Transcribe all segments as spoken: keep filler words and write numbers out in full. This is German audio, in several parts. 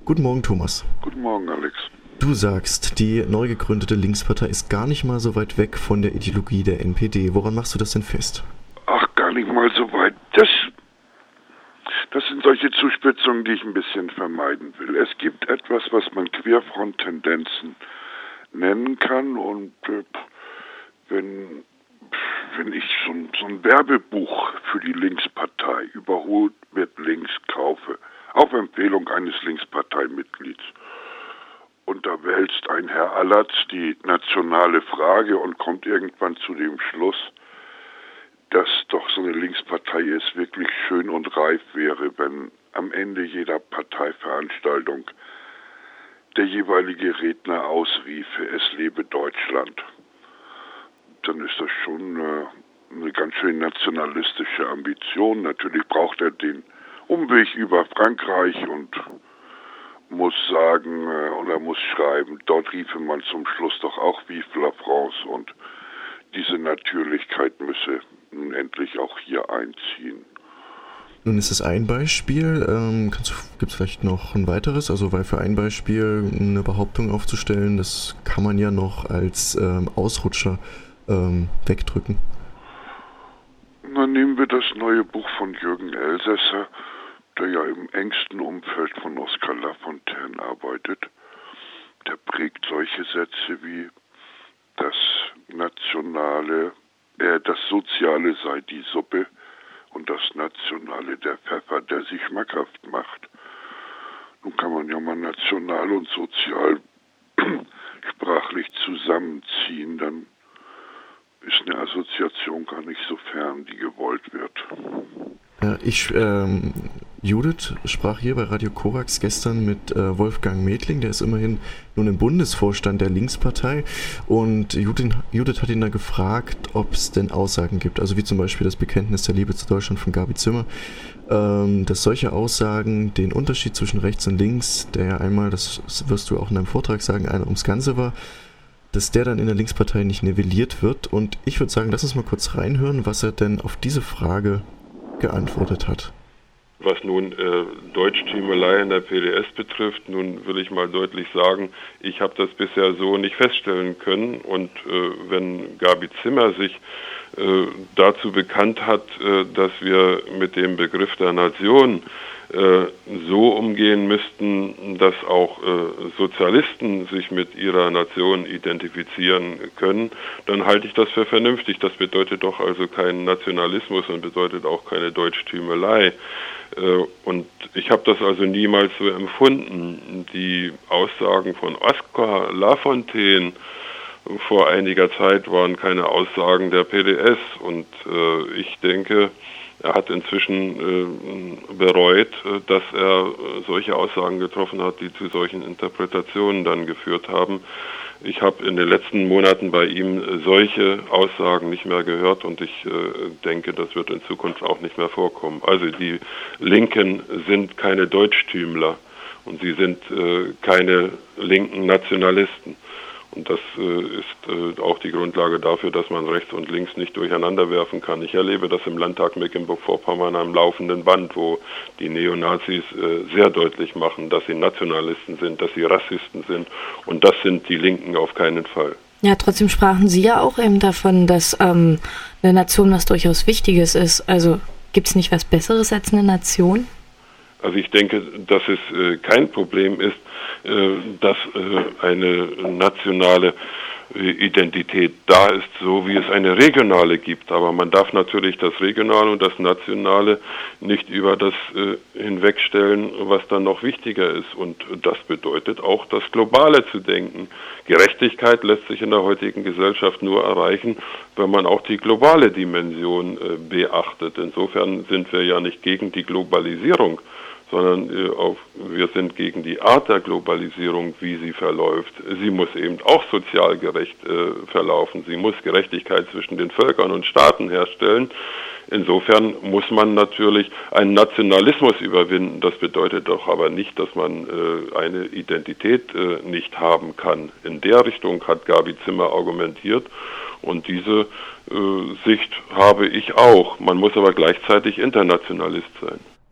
Guten Morgen, Thomas. Guten Morgen, Alex. Du sagst, die neu gegründete Linkspartei ist gar nicht mal so weit weg von der Ideologie der N P D. Woran machst du das denn fest? Ach, gar nicht mal so weit. Das, das sind solche Zuspitzungen, die ich ein bisschen vermeiden will. Es gibt etwas, was man Querfront-Tendenzen nennen kann. Und äh, wenn, wenn ich so ein, so ein Werbebuch für die Linkspartei überholt wird links kaufe, auf Empfehlung eines Linksparteimitglieds, und da wälzt ein Herr Allatz die nationale Frage und kommt irgendwann zu dem Schluss, dass doch so eine Linkspartei es wirklich schön und reif wäre, wenn am Ende jeder Parteiveranstaltung der jeweilige Redner ausriefe, es lebe Deutschland. Dann ist das schon äh, eine ganz schön nationalistische Ambition. Natürlich braucht er den Umweg über Frankreich und muss sagen äh, oder muss schreiben, dort riefe man zum Schluss doch auch Vive la France, und diese Natürlichkeit müsse nun endlich auch hier einziehen. Nun ist das ein Beispiel. Ähm, gibt es vielleicht noch ein weiteres? Also weil für ein Beispiel eine Behauptung aufzustellen, das kann man ja noch als ähm, Ausrutscher ähm, wegdrücken. Na, nehmen wir das neue Buch von Jürgen Elsässer, der ja im engsten Umfeld von Oskar Lafontaine arbeitet. Der prägt solche Sätze wie das Nationale, äh, das Soziale sei die Suppe und das Nationale der Pfeffer, der sie schmackhaft macht. Nun kann man ja mal national und sozial sprachlich zusammenziehen, dann ist eine Assoziation gar nicht so fern, die gewollt wird. Ja, ich, ähm, Judith sprach hier bei Radio Korax gestern mit äh, Wolfgang Medling, der ist immerhin nun im Bundesvorstand der Linkspartei, und Judith, Judith hat ihn da gefragt, ob es denn Aussagen gibt, also wie zum Beispiel das Bekenntnis der Liebe zu Deutschland von Gabi Zimmer, ähm, dass solche Aussagen den Unterschied zwischen rechts und links, der ja einmal, das wirst du auch in deinem Vortrag sagen, einer ums Ganze war, dass der dann in der Linkspartei nicht nivelliert wird. Und ich würde sagen, lass uns mal kurz reinhören, was er denn auf diese Frage geantwortet hat. Was nun äh, Deutschtümelei in der P D S betrifft, nun will ich mal deutlich sagen, ich habe das bisher so nicht feststellen können, und äh, wenn Gabi Zimmer sich äh, dazu bekannt hat, äh, dass wir mit dem Begriff der Nation äh, so umgehen müssten, dass auch äh, Sozialisten sich mit ihrer Nation identifizieren können, dann halte ich das für vernünftig. Das bedeutet doch also keinen Nationalismus und bedeutet auch keine Deutschtümelei. Äh, und ich habe das also niemals so empfunden. Die Aussagen von Oskar Lafontaine vor einiger Zeit waren keine Aussagen der P D S, und äh, ich denke, er hat inzwischen äh, bereut, äh, dass er äh, solche Aussagen getroffen hat, die zu solchen Interpretationen dann geführt haben. Ich habe in den letzten Monaten bei ihm äh, solche Aussagen nicht mehr gehört, und ich äh, denke, das wird in Zukunft auch nicht mehr vorkommen. Also die Linken sind keine Deutschtümler und sie sind äh, keine linken Nationalisten. Und das äh, ist äh, auch die Grundlage dafür, dass man rechts und links nicht durcheinander werfen kann. Ich erlebe das im Landtag Mecklenburg-Vorpommern am laufenden Band, wo die Neonazis äh, sehr deutlich machen, dass sie Nationalisten sind, dass sie Rassisten sind. Und das sind die Linken auf keinen Fall. Ja, trotzdem sprachen Sie ja auch eben davon, dass ähm, eine Nation was durchaus Wichtiges ist. Also gibt es nicht was Besseres als eine Nation? Also ich denke, dass es äh, kein Problem ist, äh, dass äh, eine nationale äh, Identität da ist, so wie es eine regionale gibt. Aber man darf natürlich das Regionale und das Nationale nicht über das äh, hinwegstellen, was dann noch wichtiger ist. Und das bedeutet auch, das Globale zu denken. Gerechtigkeit lässt sich in der heutigen Gesellschaft nur erreichen, wenn man auch die globale Dimension äh, beachtet. Insofern sind wir ja nicht gegen die Globalisierung, sondern äh, auf, wir sind gegen die Art der Globalisierung, wie sie verläuft. Sie muss eben auch sozial gerecht äh, verlaufen. Sie muss Gerechtigkeit zwischen den Völkern und Staaten herstellen. Insofern muss man natürlich einen Nationalismus überwinden. Das bedeutet doch aber nicht, dass man äh, eine Identität äh, nicht haben kann. In der Richtung hat Gabi Zimmer argumentiert, und diese äh, Sicht habe ich auch. Man muss aber gleichzeitig Internationalist sein.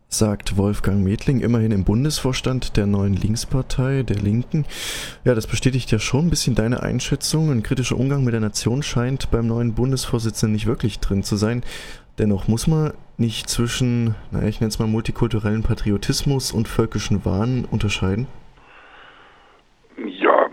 sagt Wolfgang Medling, immerhin im Bundesvorstand der neuen Linkspartei, der Linken. Ja, das bestätigt ja schon ein bisschen deine Einschätzung. Ein kritischer Umgang mit der Nation scheint beim neuen Bundesvorsitzenden nicht wirklich drin zu sein. Dennoch muss man nicht zwischen, naja, ich nenne es mal multikulturellen Patriotismus und völkischen Wahn unterscheiden? Ja,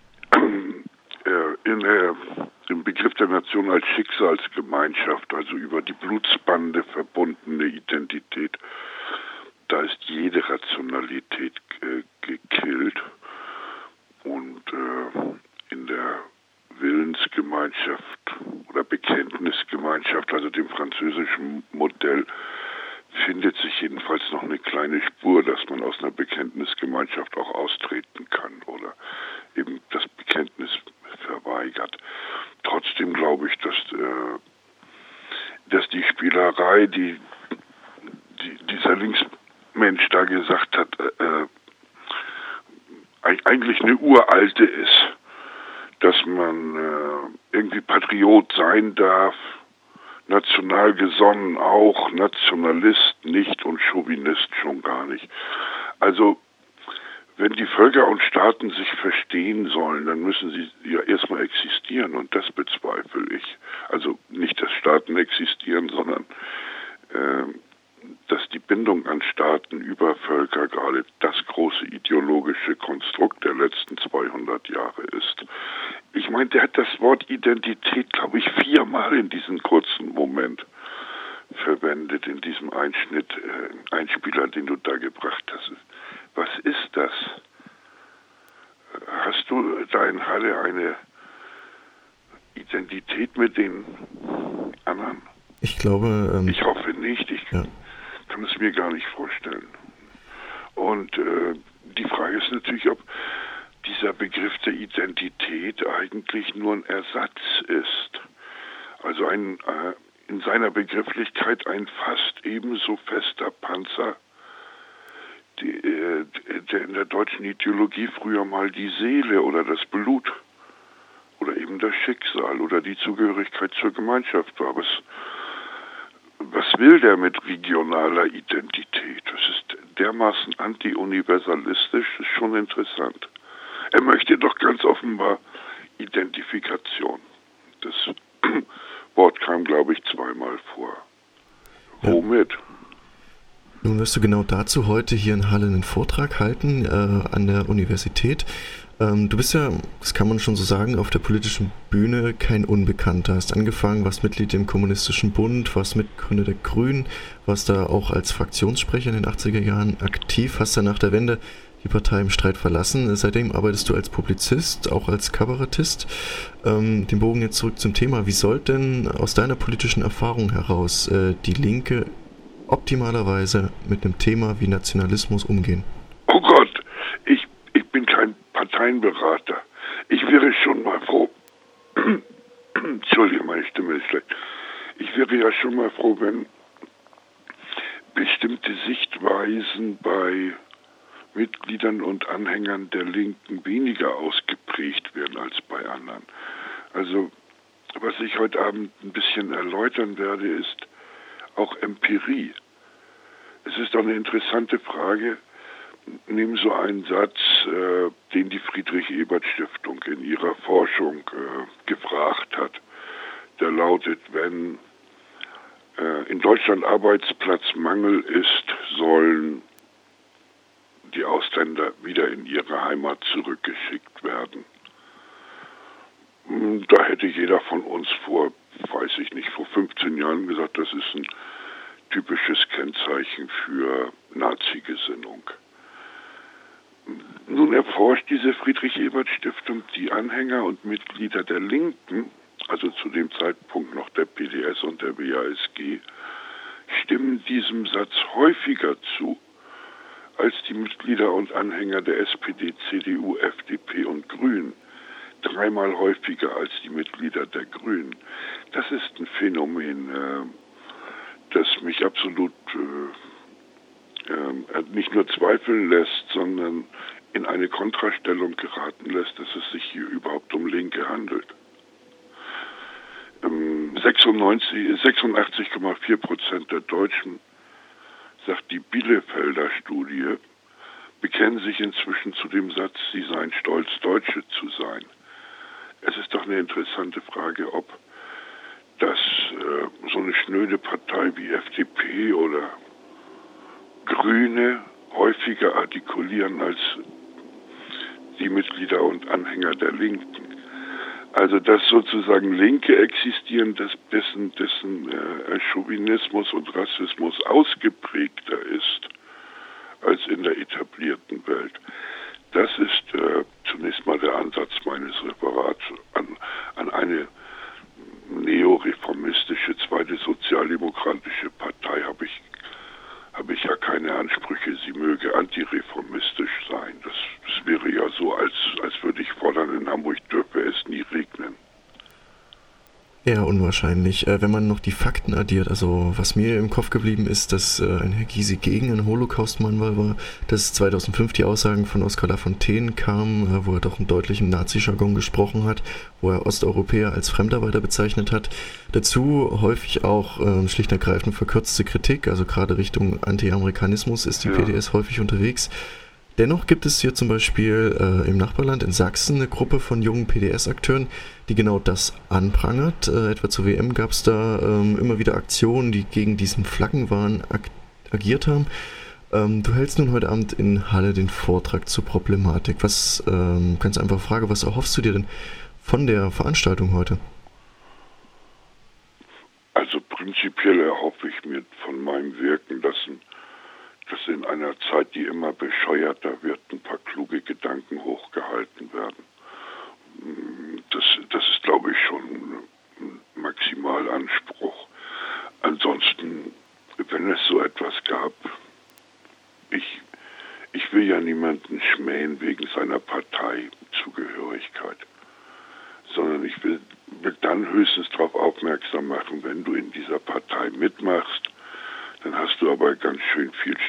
in der, im Begriff der Nation als Schicksalsgemeinschaft, also über die Blutsbande verbundene Identität, da ist jede Rationalität äh, gekillt. Und äh, in der Willensgemeinschaft oder Bekenntnisgemeinschaft, also dem französischen Modell, findet sich jedenfalls noch eine kleine Spur, dass man aus einer Bekenntnisgemeinschaft auch austreten kann oder eben das Bekenntnis verweigert. Trotzdem glaube ich, dass, äh, dass die Spielerei, die, die dieser Linksmensch da gesagt hat, äh, eigentlich eine uralte ist, dass man äh, irgendwie Patriot sein darf, national gesonnen auch, Nationalist nicht und Chauvinist schon gar nicht. Also wenn die Völker und Staaten sich verstehen sollen, dann müssen sie ja erstmal existieren und das bezweifle ich. Also nicht, dass Staaten existieren, sondern äh, dass die Bindung an Staaten über Völker gerade das große ideologische Konstrukt der letzten zweihundert Jahre ist. Ich meine, der hat das Wort Identität, glaube ich, viermal in diesem kurzen Moment verwendet, in diesem Einschnitt, äh, Einspieler, den du da gebracht hast. Was ist das? Hast du da in Halle eine Identität mit den anderen? Ich glaube... Ähm, ich hoffe nicht. Ich ja. kann es mir gar nicht vorstellen. Und äh, die Frage ist natürlich, ob dieser Begriff der Identität eigentlich nur ein Ersatz ist. Also ein äh, in seiner Begrifflichkeit ein fast ebenso fester Panzer, die, äh, der in der deutschen Ideologie früher mal die Seele oder das Blut oder eben das Schicksal oder die Zugehörigkeit zur Gemeinschaft war. Was, was will der mit regionaler Identität? Das ist dermaßen anti-universalistisch, das ist schon interessant. Er möchte doch ganz offenbar Identifikation. Das Wort kam, glaube ich, zweimal vor. Ja. Womit? Nun wirst du genau dazu heute hier in Halle einen Vortrag halten äh, an der Universität. Ähm, du bist ja, das kann man schon so sagen, auf der politischen Bühne kein Unbekannter. Hast angefangen, warst Mitglied im Kommunistischen Bund, warst Mitgründer der Grünen, warst da auch als Fraktionssprecher in den achtziger Jahren aktiv, hast dann nach der Wende die Partei im Streit verlassen. Seitdem arbeitest du als Publizist, auch als Kabarettist. Ähm, den Bogen jetzt zurück zum Thema. Wie soll denn aus deiner politischen Erfahrung heraus äh, die Linke optimalerweise mit einem Thema wie Nationalismus umgehen? Oh Gott, ich, ich bin kein Parteienberater. Ich wäre schon mal froh, Entschuldige, meine Stimme ist schlecht. Ich wäre ja schon mal froh, wenn bestimmte Sichtweisen bei Mitgliedern und Anhängern der Linken weniger ausgeprägt werden als bei anderen. Also, was ich heute Abend ein bisschen erläutern werde, ist auch Empirie. Es ist doch eine interessante Frage. Nehmen so einen Satz, äh, den die Friedrich-Ebert-Stiftung in ihrer Forschung äh, gefragt hat. Der lautet, wenn äh, in Deutschland Arbeitsplatzmangel ist, sollen die Ausländer wieder in ihre Heimat zurückgeschickt werden. Da hätte jeder von uns vor, weiß ich nicht, vor fünfzehn Jahren gesagt, das ist ein typisches Kennzeichen für Nazi-Gesinnung. Nun erforscht diese Friedrich-Ebert-Stiftung die Anhänger und Mitglieder der Linken, also zu dem Zeitpunkt noch der P D S und der W A S G, stimmen diesem Satz häufiger zu als die Mitglieder und Anhänger der S P D, C D U, F D P und Grünen. Dreimal häufiger als die Mitglieder der Grünen. Das ist ein Phänomen, äh, das mich absolut äh, äh, nicht nur zweifeln lässt, sondern in eine Kontrastellung geraten lässt, dass es sich hier überhaupt um Linke handelt. Ähm, sechsundneunzig, sechsundachtzig Komma vier Prozent der Deutschen sagt die Bielefelder Studie, bekennen sich inzwischen zu dem Satz, sie seien stolz, Deutsche zu sein. Es ist doch eine interessante Frage, ob das äh, so eine schnöde Partei wie F D P oder Grüne häufiger artikulieren als die Mitglieder und Anhänger der Linken. Also dass sozusagen Linke existieren, dass dessen, dessen äh, Chauvinismus und Rassismus ausgeprägter ist als in der etablierten Welt. Das ist äh, zunächst mal der Ansatz meines Referats. An, an eine neoreformistische, zweite sozialdemokratische Partei habe ich, habe ich ja keine Ansprüche, sie möge antireformistisch sein. Das, das wäre ja so, als, als würde ich fordern, in Hamburg dürfe es nie regnen. Eher unwahrscheinlich. Äh, wenn man noch die Fakten addiert, also was mir im Kopf geblieben ist, dass äh, ein Herr Gysi gegen einen Holocaust-Mahnmal war, dass zweitausendfünf die Aussagen von Oskar Lafontaine kamen, äh, wo er doch in deutlichem Nazi-Jargon gesprochen hat, wo er Osteuropäer als Fremdarbeiter bezeichnet hat. Dazu häufig auch äh, schlicht und ergreifend verkürzte Kritik, also gerade Richtung Anti-Amerikanismus ist die ja. P D S häufig unterwegs. Dennoch gibt es hier zum Beispiel äh, im Nachbarland in Sachsen eine Gruppe von jungen P D S-Akteuren, die genau das anprangert. Äh, etwa zur W M gab es da ähm, immer wieder Aktionen, die gegen diesen Flaggenwahn ag- agiert haben. Ähm, du hältst nun heute Abend in Halle den Vortrag zur Problematik. Was, ähm, ganz einfach Frage, was erhoffst du dir denn von der Veranstaltung heute? Also prinzipiell erhoffe ich mir von meinem Wirken, dass ein dass in einer Zeit, die immer bescheuerter wird, ein paar kluge Gedanken hochgehalten werden. Das, das ist, glaube ich, schon ein Maximalanspruch. Ansonsten, wenn es so etwas gab, ich, ich will ja niemanden schmähen wegen seiner Parteizugehörigkeit, sondern ich will, will dann höchstens darauf aufmerksam machen, wenn du in dieser Partei mitmachst, dann hast du aber ganz schön viel